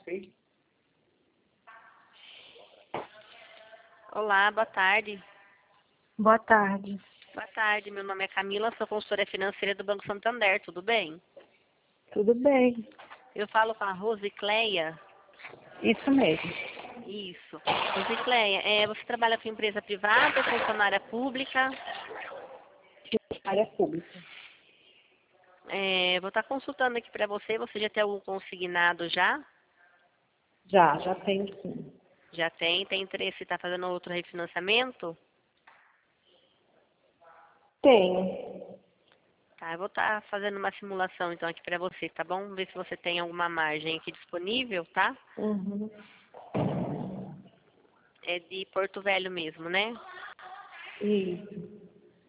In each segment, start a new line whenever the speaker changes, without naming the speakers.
Olá, boa tarde.
Boa tarde.
Boa tarde, meu nome é Camila, sou consultora financeira do Banco Santander, tudo bem?
Tudo bem?
Eu falo com a Rosicléia.
Isso mesmo.
Isso. Rosicléia, você trabalha com empresa privada, funcionária pública?
Área pública.
Vou estar consultando aqui para você já tem algum consignado já?
Já tenho sim.
Já tem interesse em estar fazendo outro refinanciamento?
Tenho.
Tá, eu vou estar fazendo uma simulação então aqui para você, tá bom? Ver se você tem alguma margem aqui disponível, tá?
Uhum.
É de Porto Velho mesmo, né?
Isso.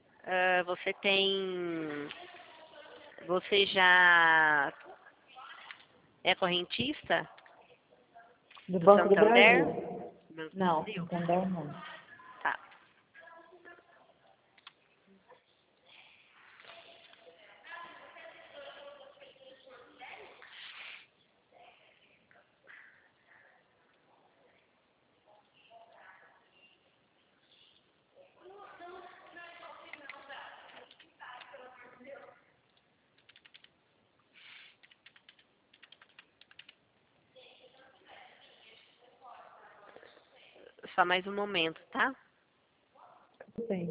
Você já é correntista
Do
do
Banco do
Santander?
Brasil.
Banco do
Não,
Brasil?
Santander não.
Tá. Só mais um momento, tá?
Tudo bem.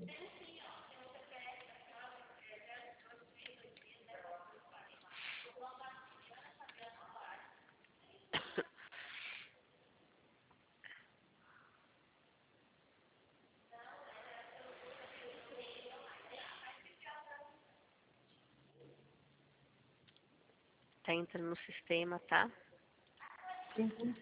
Tá entrando no sistema, tá?
Uhum.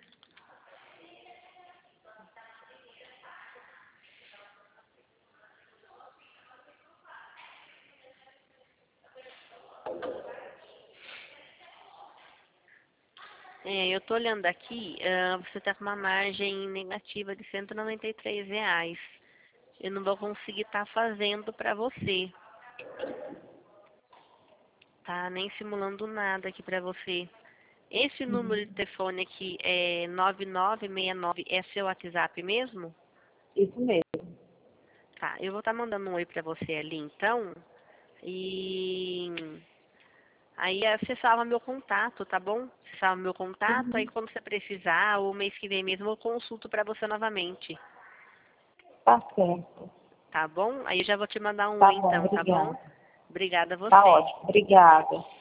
Eu tô olhando aqui, você tá com uma margem negativa de R$ 193. Eu não vou conseguir estar fazendo para você, tá? Nem simulando nada aqui para você. Esse número de telefone aqui é 9969, é seu WhatsApp mesmo?
Isso mesmo.
Tá, eu vou estar mandando um oi para você ali então. E aí você salva meu contato, tá bom? Você salva meu contato, aí
Uhum.
quando você precisar, ou mês que vem mesmo, eu consulto para você novamente.
Tá certo.
Tá bom? Aí eu já vou te mandar um
Tá
oi
bom,
então, tá bom?
obrigada.
Obrigada a
Tá
você.
ótimo, obrigada.